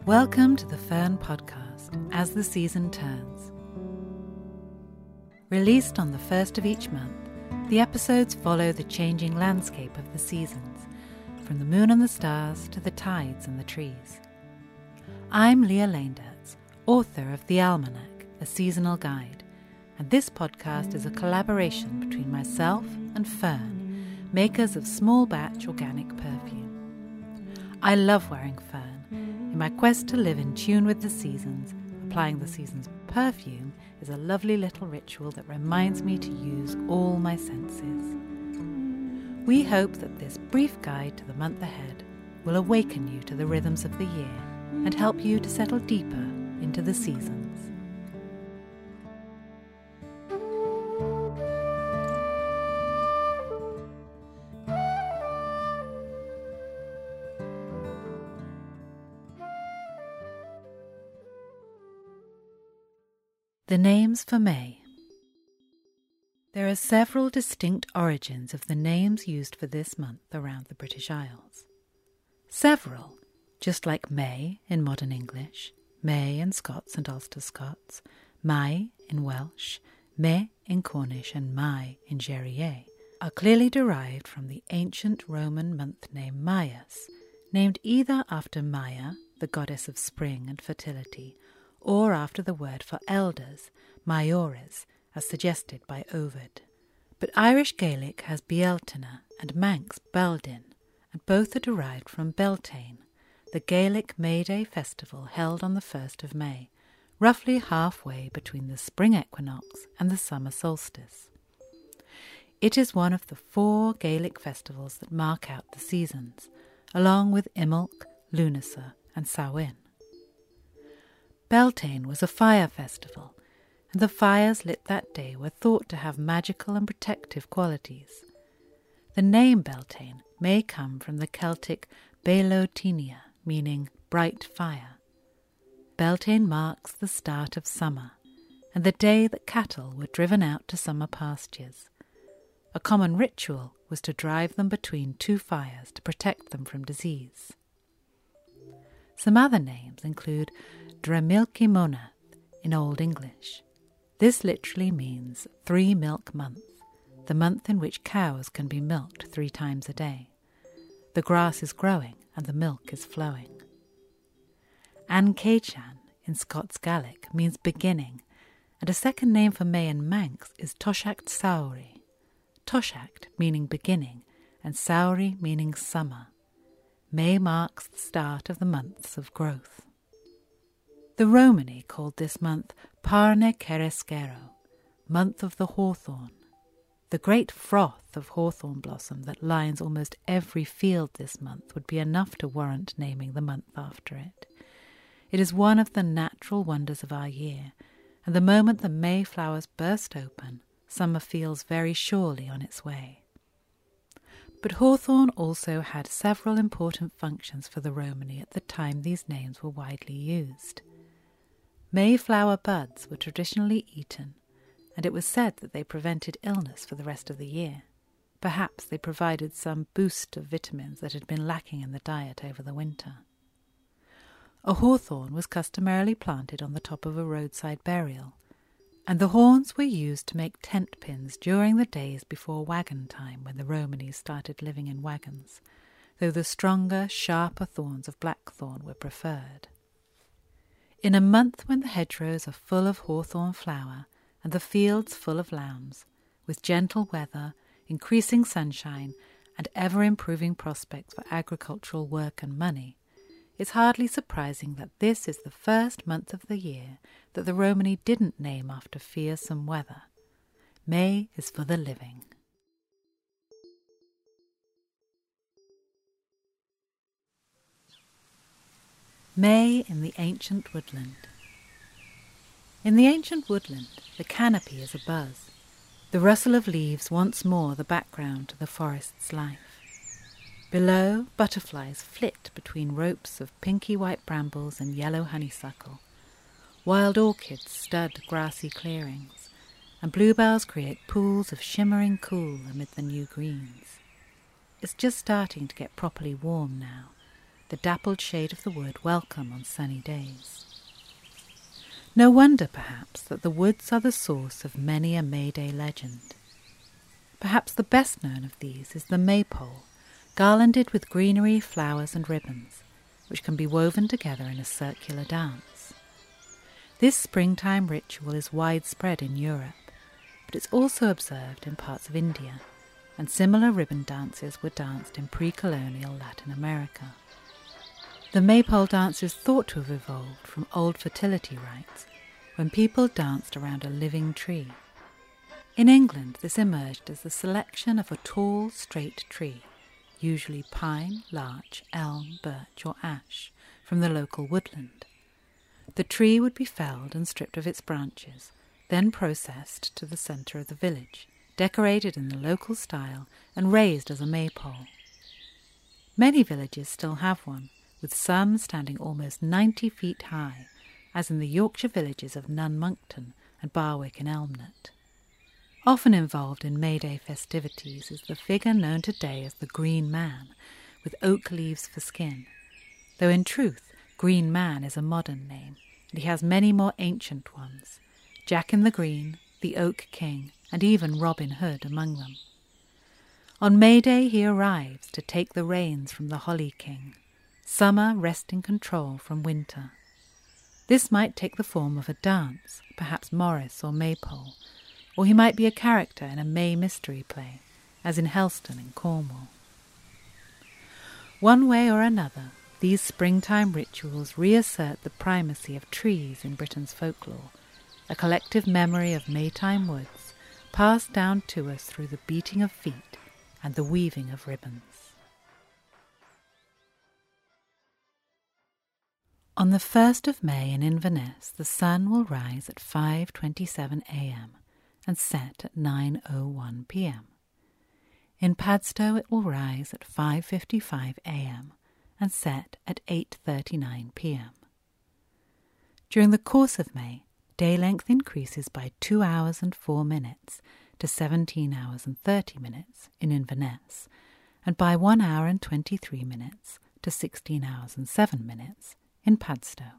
Welcome to the Fern Podcast, As the Season Turns. Released on the first of each month, the episodes follow the changing landscape of the seasons, from the moon and the stars to the tides and the trees. I'm Leah Leendertz, author of The Almanac, a seasonal guide, and this podcast is a collaboration between myself and Fern, makers of small batch organic perfume. I love wearing fern. In my quest to live in tune with the seasons, applying the season's perfume is a lovely little ritual that reminds me to use all my senses. We hope that this brief guide to the month ahead will awaken you to the rhythms of the year and help you to settle deeper into the seasons. The names for May. There are several distinct origins of the names used for this month around the British Isles. Several, just like May in modern English, May in Scots and Ulster Scots, Mai in Welsh, Mai in Cornish and Mai in Guerrier, are clearly derived from the ancient Roman month name Maius, named either after Maia, the goddess of spring and fertility, or after the word for elders, maiores, as suggested by Ovid. But Irish Gaelic has Bealtaine and Manx Beldin, and both are derived from Beltane, the Gaelic May Day festival held on the 1st of May, roughly halfway between the spring equinox and the summer solstice. It is one of the 4 Gaelic festivals that mark out the seasons, along with Imbolc, Lughnasa and Samhain. Beltane was a fire festival, and the fires lit that day were thought to have magical and protective qualities. The name Beltane may come from the Celtic Bealotinia, meaning bright fire. Beltane marks the start of summer, and the day that cattle were driven out to summer pastures. A common ritual was to drive them between 2 fires to protect them from disease. Some other names include Dremilky Monath in Old English. This literally means 3 milk month, the month in which cows can be milked 3 times a day. The grass is growing and the milk is flowing. An Chéichan in Scots Gaelic means beginning, and a second name for May in Manx is Toshacht Saori. Toshacht meaning beginning and Saori meaning summer. May marks the start of the months of growth. The Romani called this month Parne Cerescero, month of the hawthorn. The great froth of hawthorn blossom that lines almost every field this month would be enough to warrant naming the month after it. It is one of the natural wonders of our year, and the moment the May flowers burst open, summer feels very surely on its way. But hawthorn also had several important functions for the Romani at the time these names were widely used. Mayflower buds were traditionally eaten, and it was said that they prevented illness for the rest of the year. Perhaps they provided some boost of vitamins that had been lacking in the diet over the winter. A hawthorn was customarily planted on the top of a roadside burial, and the horns were used to make tent pins during the days before wagon time when the Romanis started living in wagons, though the stronger, sharper thorns of blackthorn were preferred. In a month when the hedgerows are full of hawthorn flower and the fields full of lambs, with gentle weather, increasing sunshine, and ever-improving prospects for agricultural work and money, it's hardly surprising that this is the first month of the year that the Romani didn't name after fearsome weather. May is for the living. May in the ancient woodland. In the ancient woodland, the canopy is abuzz, the rustle of leaves once more the background to the forest's life. Below, butterflies flit between ropes of pinky white brambles and yellow honeysuckle. Wild orchids stud grassy clearings, and bluebells create pools of shimmering cool amid the new greens. It's just starting to get properly warm now, the dappled shade of the wood welcome on sunny days. No wonder, perhaps, that the woods are the source of many a May Day legend. Perhaps the best known of these is the maypole, garlanded with greenery, flowers and ribbons, which can be woven together in a circular dance. This springtime ritual is widespread in Europe, but it's also observed in parts of India, and similar ribbon dances were danced in pre-colonial Latin America. The maypole dance is thought to have evolved from old fertility rites, when people danced around a living tree. In England, this emerged as the selection of a tall, straight tree, usually pine, larch, elm, birch or ash, from the local woodland. The tree would be felled and stripped of its branches, then processed to the centre of the village, decorated in the local style and raised as a maypole. Many villages still have one, with some standing almost 90 feet high, as in the Yorkshire villages of Nunmonkton and Barwick and Elmnett. Often involved in May Day festivities is the figure known today as the Green Man, with oak leaves for skin, though in truth Green Man is a modern name, and he has many more ancient ones, Jack in the Green, the Oak King, and even Robin Hood among them. On May Day he arrives to take the reins from the Holly King, summer wresting control from winter. This might take the form of a dance, perhaps Morris or Maypole, or he might be a character in a May mystery play, as in Helston in Cornwall. One way or another, these springtime rituals reassert the primacy of trees in Britain's folklore, a collective memory of Maytime woods, passed down to us through the beating of feet and the weaving of ribbons. On the 1st of May in Inverness, the sun will rise at 5:27 a.m. and set at 9:01 p.m. In Padstow it will rise at 5:55 a.m. and set at 8:39 p.m. During the course of May, day length increases by 2 hours and 4 minutes to 17 hours and 30 minutes in Inverness, and by 1 hour and 23 minutes to 16 hours and 7 minutes in Padstow.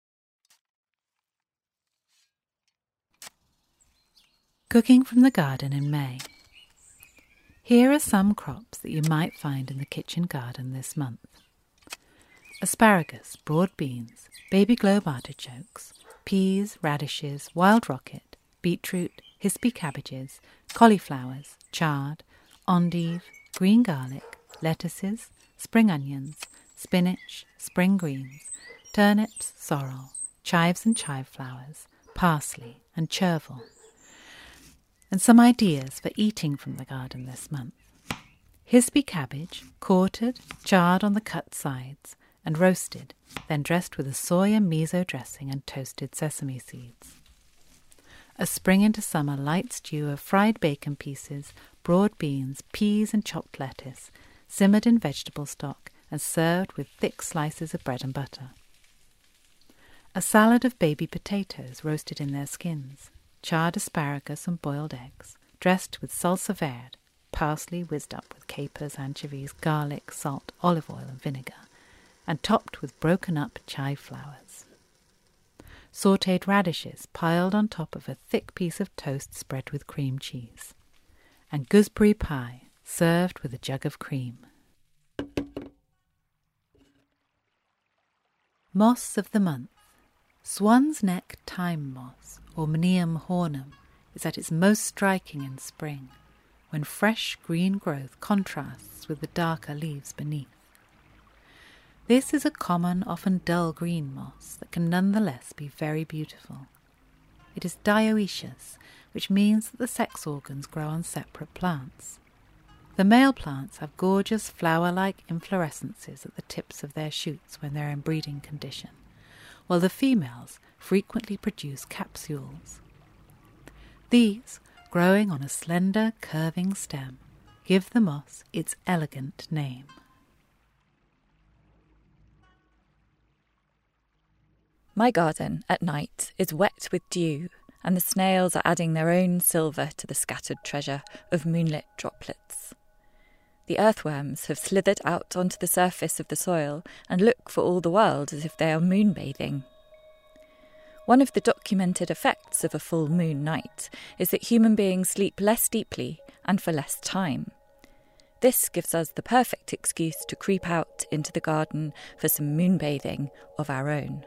Cooking from the garden in May. Here are some crops that you might find in the kitchen garden this month. Asparagus, broad beans, baby globe artichokes, peas, radishes, wild rocket, beetroot, hispy cabbages, cauliflowers, chard, endive, green garlic, lettuces, spring onions, spinach, spring greens, turnips, sorrel, chives and chive flowers, parsley and chervil. And some ideas for eating from the garden this month. Hispy cabbage, quartered, charred on the cut sides, and roasted, then dressed with a soy and miso dressing and toasted sesame seeds. A spring into summer light stew of fried bacon pieces, broad beans, peas and chopped lettuce, simmered in vegetable stock and served with thick slices of bread and butter. A salad of baby potatoes roasted in their skins, charred asparagus and boiled eggs, dressed with salsa verde, parsley whizzed up with capers, anchovies, garlic, salt, olive oil and vinegar, and topped with broken up chive flowers. Sautéed radishes piled on top of a thick piece of toast spread with cream cheese, and gooseberry pie served with a jug of cream. Moss of the month. Swan's neck thyme moss, or Mnium hornum, is at its most striking in spring, when fresh green growth contrasts with the darker leaves beneath. This is a common, often dull green moss that can nonetheless be very beautiful. It is dioecious, which means that the sex organs grow on separate plants. The male plants have gorgeous flower-like inflorescences at the tips of their shoots when they are in breeding condition, while the females frequently produce capsules. These, growing on a slender, curving stem, give the moss its elegant name. My garden at night is wet with dew, and the snails are adding their own silver to the scattered treasure of moonlit droplets. The earthworms have slithered out onto the surface of the soil and look for all the world as if they are moonbathing. One of the documented effects of a full moon night is that human beings sleep less deeply and for less time. This gives us the perfect excuse to creep out into the garden for some moonbathing of our own.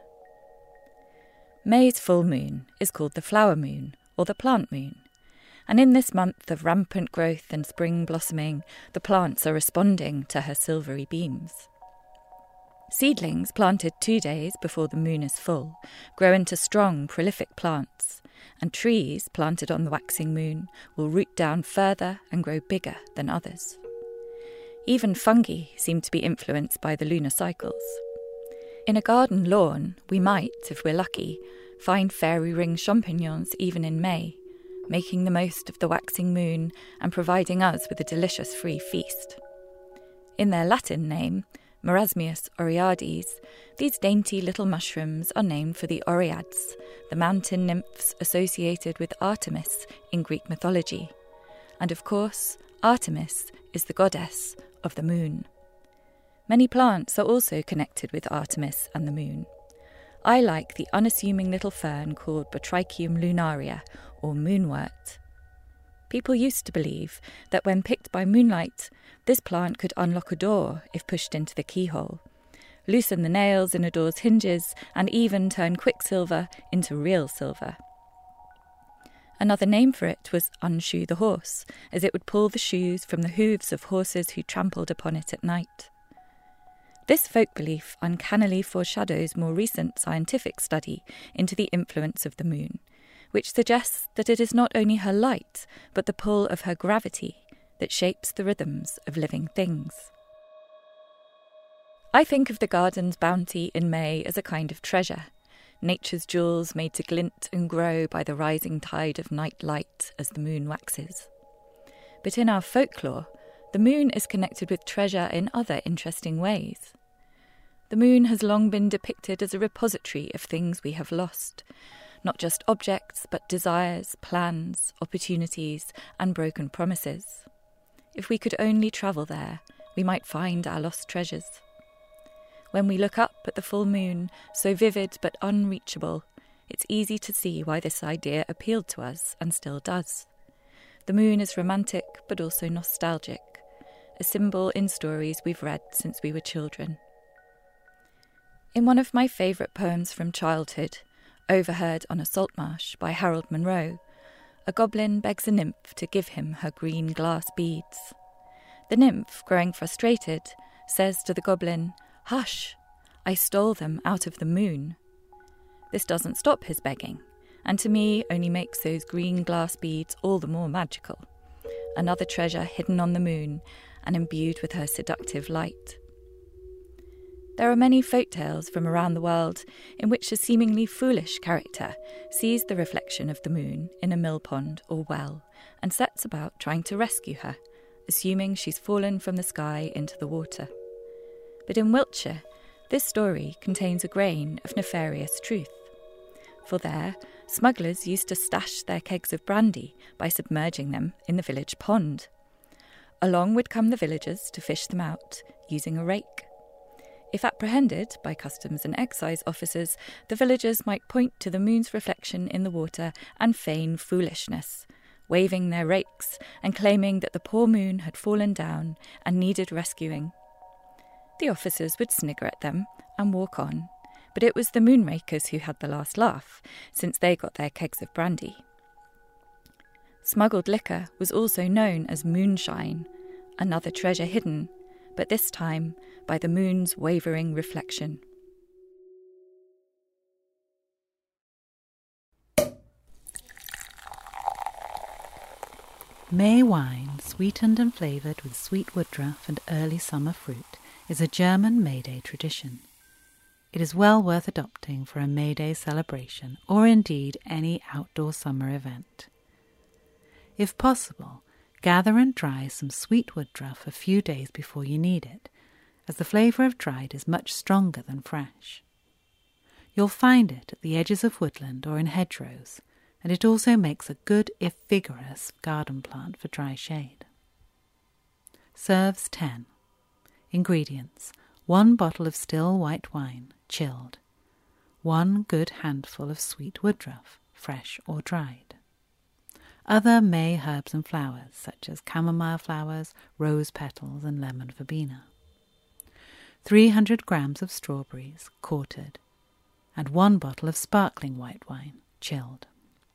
May's full moon is called the flower moon or the plant moon, and in this month of rampant growth and spring blossoming, the plants are responding to her silvery beams. Seedlings planted 2 days before the moon is full grow into strong, prolific plants, and trees planted on the waxing moon will root down further and grow bigger than others. Even fungi seem to be influenced by the lunar cycles. In a garden lawn, we might, if we're lucky, find fairy ring champignons even in May, making the most of the waxing moon and providing us with a delicious free feast. In their Latin name, Marasmius oreades, these dainty little mushrooms are named for the Oreads, the mountain nymphs associated with Artemis in Greek mythology. And of course, Artemis is the goddess of the moon. Many plants are also connected with Artemis and the moon. I like the unassuming little fern called Botricium lunaria, or moonwort. People used to believe that when picked by moonlight, this plant could unlock a door if pushed into the keyhole, loosen the nails in a door's hinges, and even turn quicksilver into real silver. Another name for it was unshoe the horse, as it would pull the shoes from the hooves of horses who trampled upon it at night. This folk belief uncannily foreshadows more recent scientific study into the influence of the moon, which suggests that it is not only her light, but the pull of her gravity that shapes the rhythms of living things. I think of the garden's bounty in May as a kind of treasure, nature's jewels made to glint and grow by the rising tide of night light as the moon waxes. But in our folklore, the moon is connected with treasure in other interesting ways. The moon has long been depicted as a repository of things we have lost, not just objects, but desires, plans, opportunities, and broken promises. If we could only travel there, we might find our lost treasures. When we look up at the full moon, so vivid but unreachable, it's easy to see why this idea appealed to us and still does. The moon is romantic but also nostalgic, a symbol in stories we've read since we were children. In one of my favourite poems from childhood, Overheard on a Salt Marsh by Harold Monroe, a goblin begs a nymph to give him her green glass beads. The nymph, growing frustrated, says to the goblin, "Hush, I stole them out of the moon." This doesn't stop his begging, and to me only makes those green glass beads all the more magical, another treasure hidden on the moon and imbued with her seductive light. There are many folk tales from around the world in which a seemingly foolish character sees the reflection of the moon in a mill pond or well and sets about trying to rescue her, assuming she's fallen from the sky into the water. But in Wiltshire, this story contains a grain of nefarious truth. For there, smugglers used to stash their kegs of brandy by submerging them in the village pond. Along would come the villagers to fish them out using a rake. If apprehended by customs and excise officers, the villagers might point to the moon's reflection in the water and feign foolishness, waving their rakes and claiming that the poor moon had fallen down and needed rescuing. The officers would snigger at them and walk on, but it was the moonrakers who had the last laugh, since they got their kegs of brandy. Smuggled liquor was also known as moonshine, another treasure hidden, but this time by the moon's wavering reflection. May wine, sweetened and flavoured with sweet woodruff and early summer fruit, is a German May Day tradition. It is well worth adopting for a May Day celebration, or indeed any outdoor summer event. If possible, gather and dry some sweet woodruff a few days before you need it, as the flavour of dried is much stronger than fresh. You'll find it at the edges of woodland or in hedgerows, and it also makes a good if vigorous garden plant for dry shade. Serves 10. Ingredients: 1 bottle of still white wine, chilled. 1 good handful of sweet woodruff, fresh or dried. Other May herbs and flowers, such as chamomile flowers, rose petals, and lemon verbena. 300 grams of strawberries, quartered, and 1 bottle of sparkling white wine, chilled.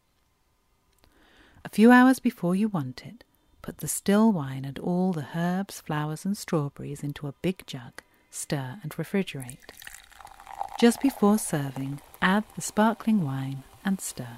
A few hours before you want it, put the still wine and all the herbs, flowers, and strawberries into a big jug, stir and refrigerate. Just before serving, add the sparkling wine and stir.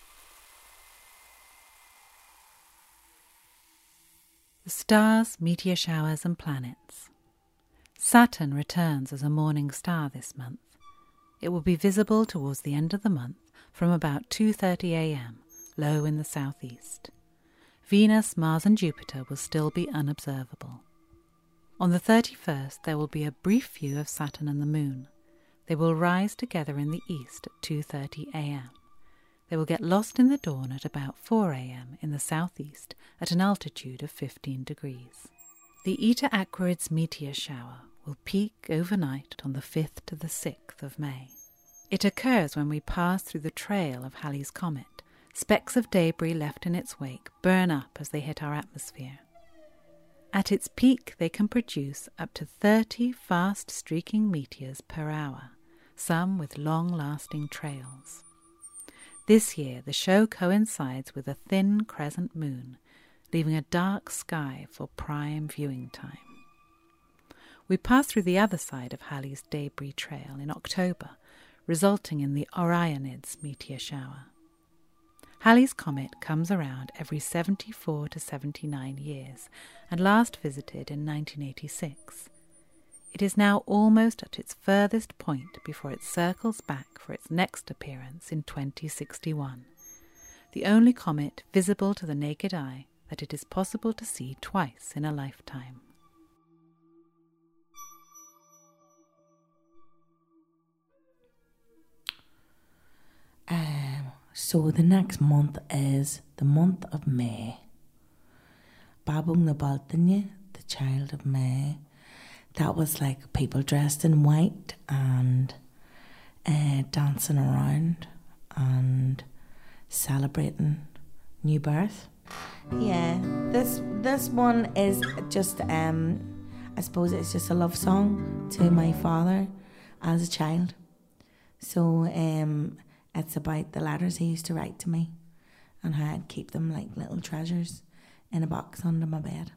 The stars, meteor showers, and planets. Saturn returns as a morning star this month. It will be visible towards the end of the month from about 2:30 a.m., low in the southeast. Venus, Mars, and Jupiter will still be unobservable. On the 31st, there will be a brief view of Saturn and the Moon. They will rise together in the east at 2:30 a.m. They will get lost in the dawn at about 4 a.m. in the southeast at an altitude of 15 degrees. The Eta Aquarids meteor shower will peak overnight on the 5th to the 6th of May. It occurs when we pass through the trail of Halley's Comet. Specks of debris left in its wake burn up as they hit our atmosphere. At its peak, they can produce up to 30 fast streaking meteors per hour, some with long-lasting trails. This year, the show coincides with a thin crescent moon, leaving a dark sky for prime viewing time. We pass through the other side of Halley's debris trail in October, resulting in the Orionids meteor shower. Halley's Comet comes around every 74 to 79 years and last visited in 1986. It is now almost at its furthest point before it circles back for its next appearance in 2061, the only comet visible to the naked eye that it is possible to see twice in a lifetime. So the next month is the month of May. Babung na Baltanya, the child of May. That was like people dressed in white and dancing around and celebrating new birth. Yeah, this one is just I suppose it's just a love song to my father as a child. So it's about the letters he used to write to me and how I'd keep them like little treasures in a box under my bed.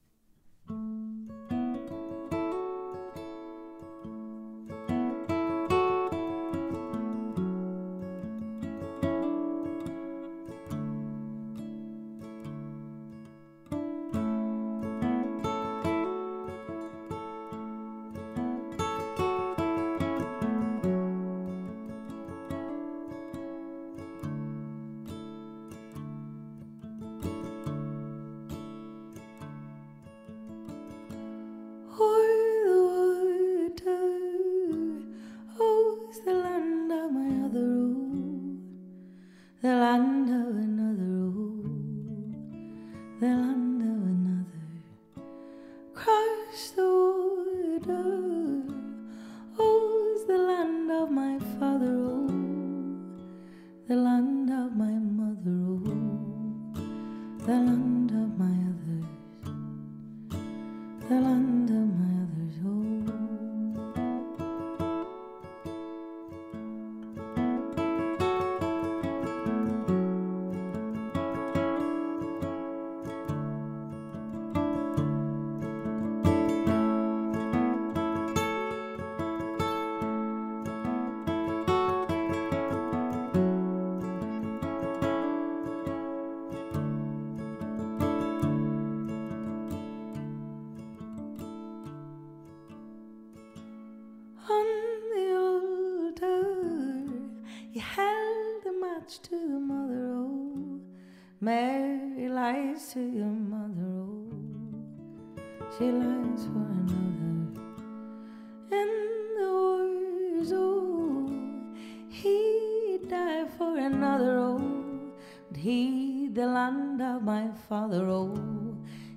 To your mother, oh, Mary lies to your mother, oh, she lies for another in the wars, oh, he died for another, oh, but he, the land of my father, oh,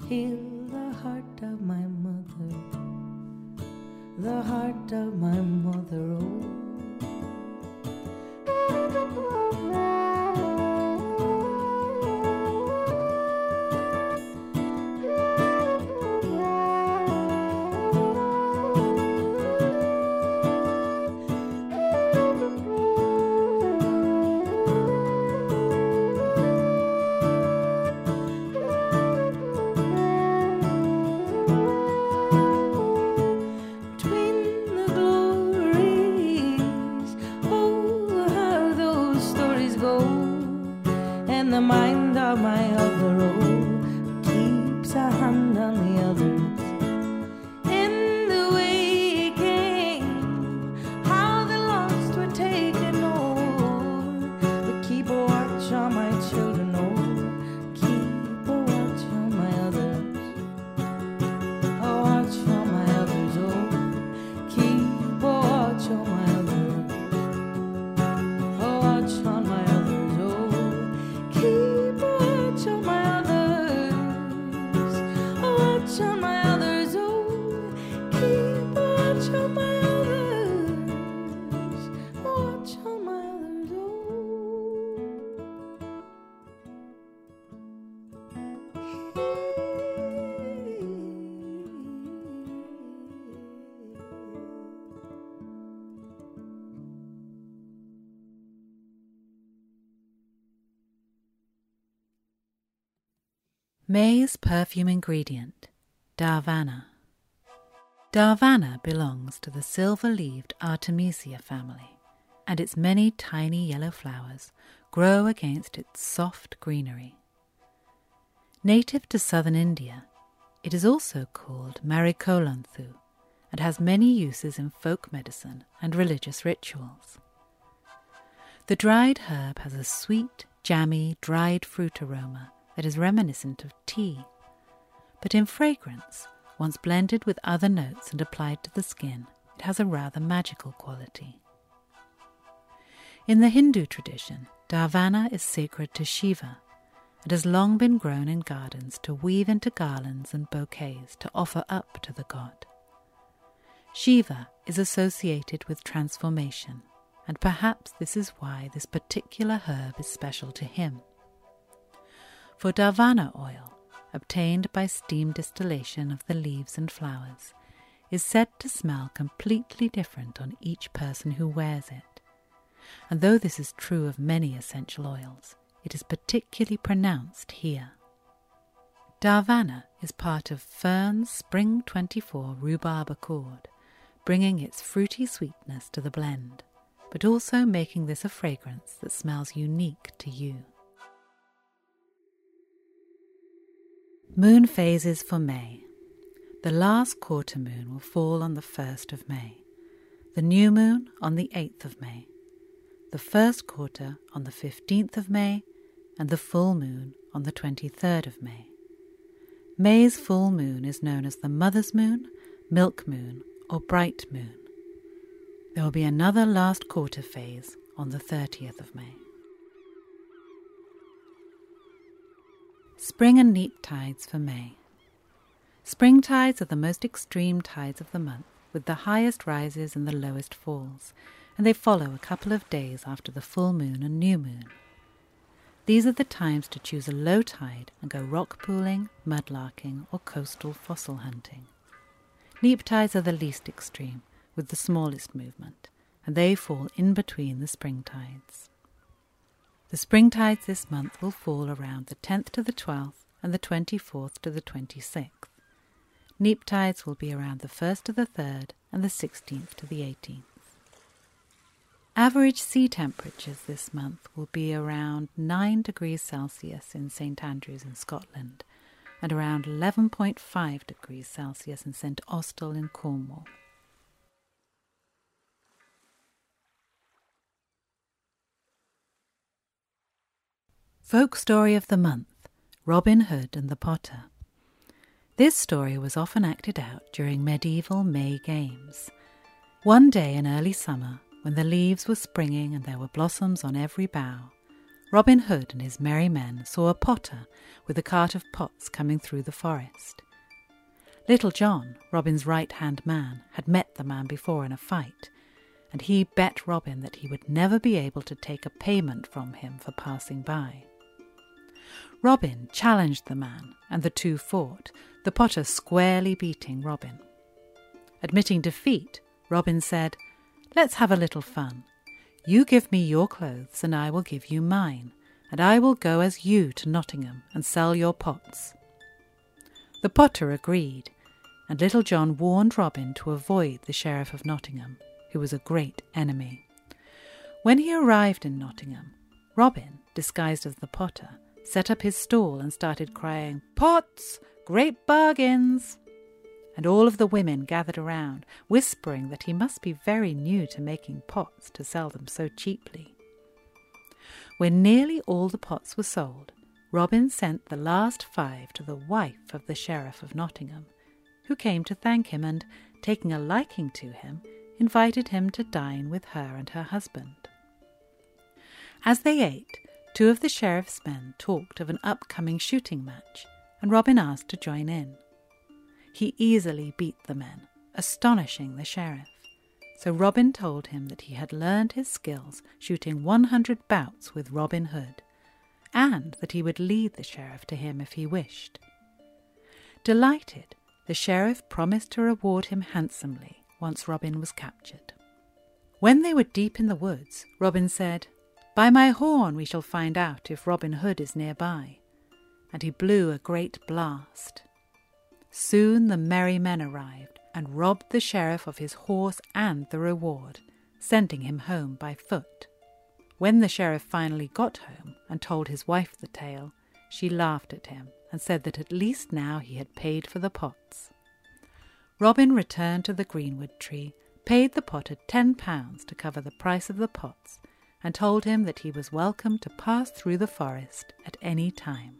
heal the heart of my mother, the heart of my mother, oh. The mind of my other, oh, keeps a hand on the others. In the way it came, how the lost were taken, oh, but keep a watch on my children, oh, keep a watch on my others, a watch on my others, oh, keep a watch on my others, a watch on my others. Keep a watch on my others, a watch on my others, oh, keep a watch on my others, a watch on my others, May's perfume ingredient, Darvana. Darvana belongs to the silver-leaved Artemisia family, and its many tiny yellow flowers grow against its soft greenery. Native to southern India, it is also called Marikolanthu and has many uses in folk medicine and religious rituals. The dried herb has a sweet, jammy, dried fruit aroma that is reminiscent of tea, but in fragrance, once blended with other notes and applied to the skin, it has a rather magical quality. In the Hindu tradition, Darvana is sacred to Shiva and has long been grown in gardens to weave into garlands and bouquets to offer up to the god. Shiva is associated with transformation, and perhaps this is why this particular herb is special to him. For Darvana oil, obtained by steam distillation of the leaves and flowers, is said to smell completely different on each person who wears it. And though this is true of many essential oils, it is particularly pronounced here. Darvana is part of Fern's Spring 24 rhubarb accord, bringing its fruity sweetness to the blend, but also making this a fragrance that smells unique to you. Moon phases for May. The last quarter moon will fall on the 1st of May, the new moon on the 8th of May, the first quarter on the 15th of May, and the full moon on the 23rd of May. May's full moon is known as the Mother's Moon, Milk Moon, or Bright Moon. There will be another last quarter phase on the 30th of May. Spring and neap tides for May. Spring tides are the most extreme tides of the month, with the highest rises and the lowest falls, and they follow a couple of days after the full moon and new moon. These are the times to choose a low tide and go rock pooling, mudlarking, or coastal fossil hunting. Neap tides are the least extreme, with the smallest movement, and they fall in between the spring tides. The spring tides this month will fall around the 10th to the 12th and the 24th to the 26th. Neap tides will be around the 1st to the 3rd and the 16th to the 18th. Average sea temperatures this month will be around 9 degrees Celsius in St Andrews in Scotland and around 11.5 degrees Celsius in St Austell in Cornwall. Folk Story of the Month, Robin Hood and the Potter. This story was often acted out during medieval May games. One day in early summer, when the leaves were springing and there were blossoms on every bough, Robin Hood and his merry men saw a potter with a cart of pots coming through the forest. Little John, Robin's right-hand man, had met the man before in a fight, and he bet Robin that he would never be able to take a payment from him for passing by. Robin challenged the man, and the two fought, the potter squarely beating Robin. Admitting defeat, Robin said, "Let's have a little fun. You give me your clothes and I will give you mine, and I will go as you to Nottingham and sell your pots." The potter agreed, and Little John warned Robin to avoid the Sheriff of Nottingham, who was a great enemy. When he arrived in Nottingham, Robin, disguised as the potter, set up his stall and started crying, "Pots! Great bargains!" And all of the women gathered around, whispering that he must be very new to making pots to sell them so cheaply. When nearly all the pots were sold, Robin sent the last 5 to the wife of the Sheriff of Nottingham, who came to thank him and, taking a liking to him, invited him to dine with her and her husband. As they ate, 2 of the sheriff's men talked of an upcoming shooting match, and Robin asked to join in. He easily beat the men, astonishing the sheriff, so Robin told him that he had learned his skills shooting 100 bouts with Robin Hood, and that he would lead the sheriff to him if he wished. Delighted, the sheriff promised to reward him handsomely once Robin was captured. When they were deep in the woods, Robin said, "By my horn we shall find out if Robin Hood is nearby," and he blew a great blast. Soon the merry men arrived and robbed the sheriff of his horse and the reward, sending him home by foot. When the sheriff finally got home and told his wife the tale, she laughed at him and said that at least now he had paid for the pots. Robin returned to the greenwood tree, paid the potter £10 to cover the price of the pots, and told him that he was welcome to pass through the forest at any time.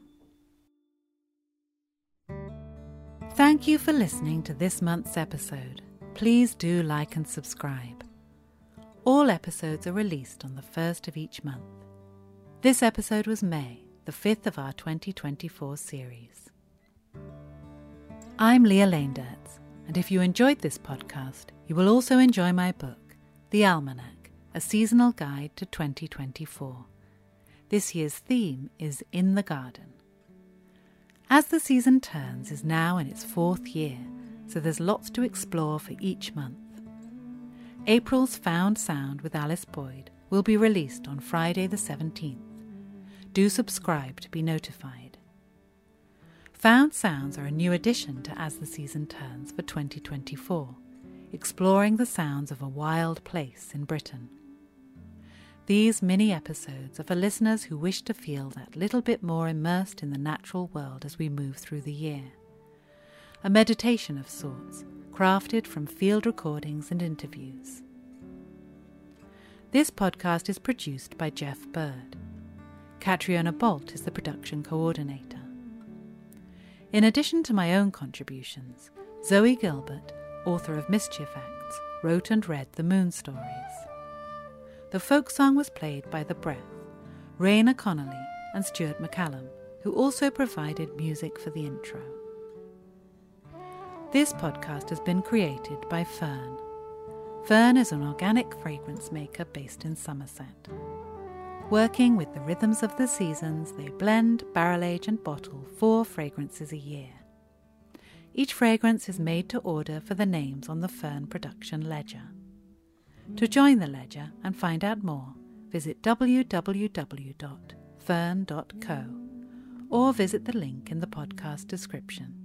Thank you for listening to this month's episode. Please do like and subscribe. All episodes are released on the 1st of each month. This episode was May, the 5th of our 2024 series. I'm Leah Lanedirts, and if you enjoyed this podcast, you will also enjoy my book, The Almanac, a seasonal guide to 2024. This year's theme is In the Garden. As the season turns is now in its 4th year, so there's lots to explore for each month. April's Found Sound with Alice Boyd will be released on Friday the 17th. Do subscribe to be notified. Found Sounds are a new addition to As the Season Turns for 2024, exploring the sounds of a wild place in Britain. These mini-episodes are for listeners who wish to feel that little bit more immersed in the natural world as we move through the year. A meditation of sorts, crafted from field recordings and interviews. This podcast is produced by Jeff Bird. Catriona Bolt is the production coordinator. In addition to my own contributions, Zoe Gilbert, author of Mischief Acts, wrote and read the Moon Stories. The folk song was played by The Breath, Raina Connolly and Stuart McCallum, who also provided music for the intro. This podcast has been created by Fern. Fern is an organic fragrance maker based in Somerset. Working with the rhythms of the seasons, they blend, barrel age and bottle 4 fragrances a year. Each fragrance is made to order for the names on the Fern production ledger. To join the ledger and find out more, visit www.fern.co or visit the link in the podcast description.